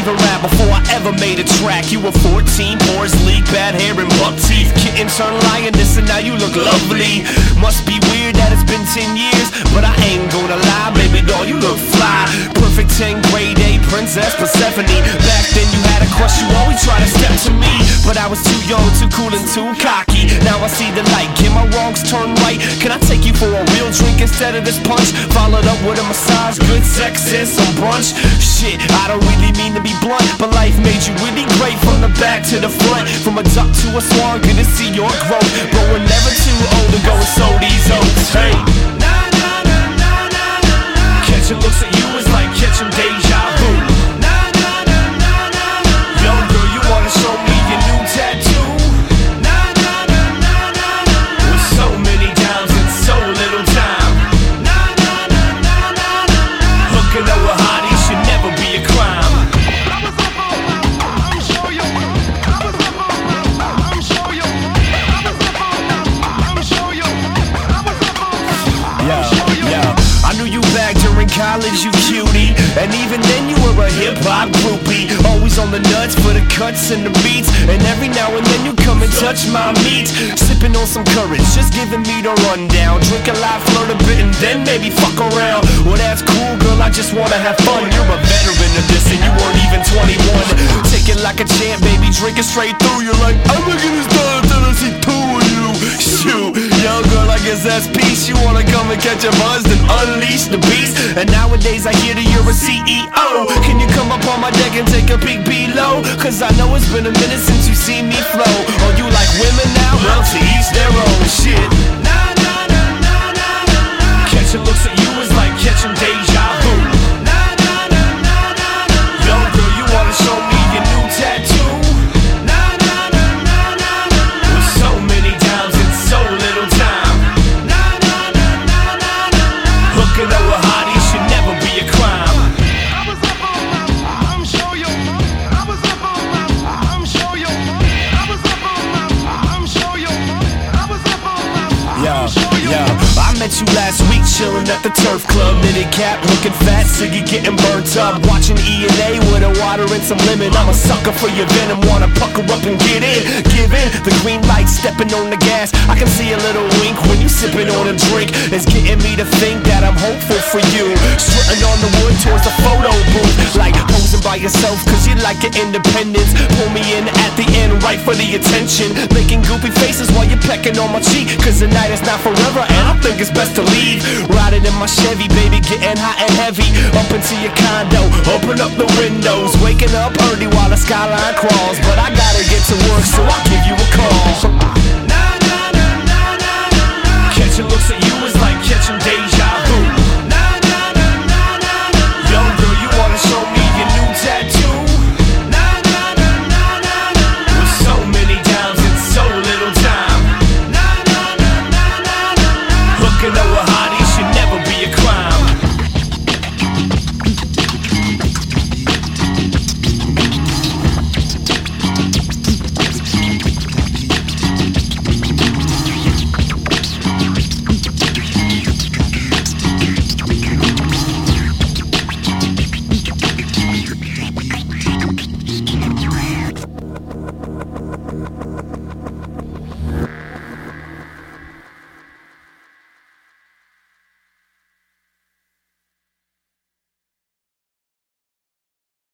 even rap before I ever made a track. You were 14, pores leak, bad hair and buck teeth. Kitten turned lioness and now you look lovely. Must be weird that it's been 10 years, but I ain't gonna lie, baby doll, you look fly. Perfect 10 grade A princess Persephone. Back then you had a crush, you always try to step to me, but I was too young, too cool and too cocky. Now I see the light, can my wrongs turn right? Can I take you for a real drink instead of this punch? Followed up with a massage, good sex and some brunch. Shit, I don't really mean to be blunt, but life made you really great from the back to the front. From a duck to a swan, good to see your growth, but we're never too old to go and sow these oats. Hey, catching looks at you is like catching deja vu. Young girl, you wanna show me your new tattoo? With so many downs and so little time, hooking up with hotties should never be a crime. I knew you back during college, you cutie, and even then you were a hip-hop groupie. Always on the nuts for the cuts and the beats, and every now and then you come and touch my meat. Sipping on some courage, just giving me the rundown. Drink a lot, flirt a bit, and then maybe fuck around. Well, that's cool, girl, I just wanna have fun. You're a veteran of this, and you weren't even 21. Take it like a champ, baby, drink it straight through. You're like, I'm looking this time until I see two of you. Shoot, young girl, I guess that's peace. You wanna come and catch a buzz, then unleash the beast. And nowadays I hear that you're a CEO. Can you come up on my deck and take a peek below? Cause I know it's been a minute since you seen me flow. Oh, you like women now? Well, to each their own. Shit, catching looks at you is like catching deja vu. Young girl, you wanna show me your new tattoo? With so many downs and so little time, hooking up with hotties should never be a crime. I met you last week chillin' at the Turf Club. Knitted cap, looking fat, Siggy getting burnt up. Watching E&A with a water and some lemon. I'm a sucker for your venom, wanna pucker up and get in. Give in, the green light, stepping on the gas. I can see a little wink when you sipping on a drink. It's getting me to think that I'm hopeful for you. Strutting on the wood towards the photo booth, like posing by yourself cause you like your independence. Pull me in at the end, right for the attention. Making goofy faces while you're pecking on my cheek, cause the night is not forever and I think it's best to leave. Riding in my Chevy, baby, getting hot and heavy. Up into your condo, open up the windows. Waking up early while the skyline crawls, but I gotta get to work, so I'll give you a call.